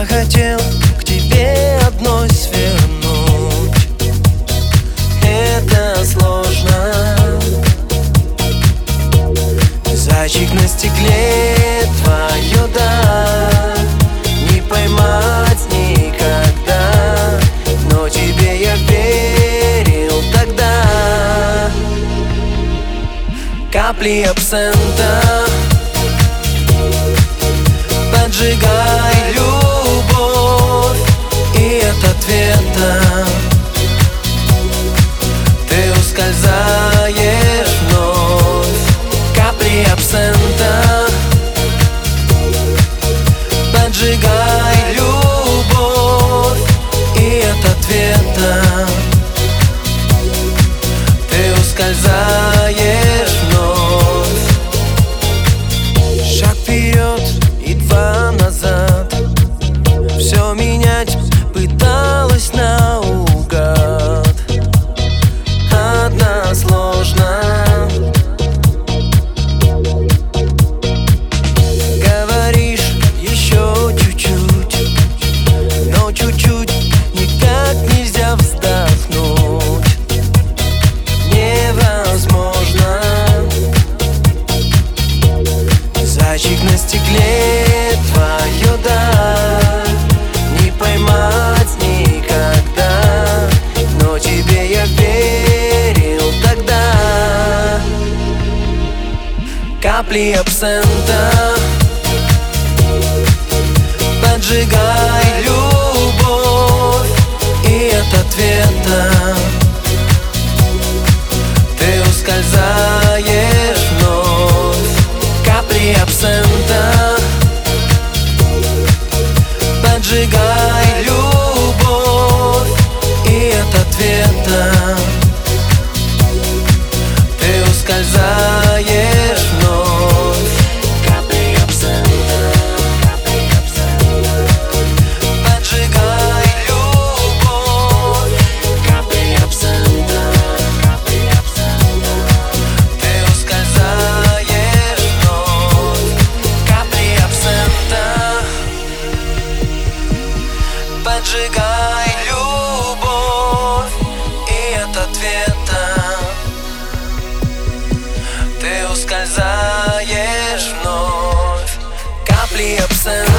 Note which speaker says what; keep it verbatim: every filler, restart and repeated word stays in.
Speaker 1: хотел к тебе одной свернуть. Это сложно. Зайчик на стекле, твое да, не поймать никогда. Но тебе я верил тогда. Капли абсента, поджигай любовь, и от ответа ты ускользаешь вновь. Капли абсента, поджигай любовь, и от ответа ты ускользаешь вновь. Шаг вперед и два назад, все менять пыталась наугад. Одна сложно. Говоришь еще чуть-чуть, но чуть-чуть никак нельзя вздохнуть. Невозможно. Зайчик на стекле, твое да, не поймать никогда. Но тебе я верил тогда. Капли абсента, поджигай любовь, и от ответа ты ускользаешь вновь. Капли абсента, поджигай любовь, и от ответа ты ускользаешь вновь. Капли абсента, поджигай любовь, капли абсента, ты ускользаешь вновь. Капли абсента, поджигай любовь, и от ответа ты ускользаешь вновь. Капли абсента.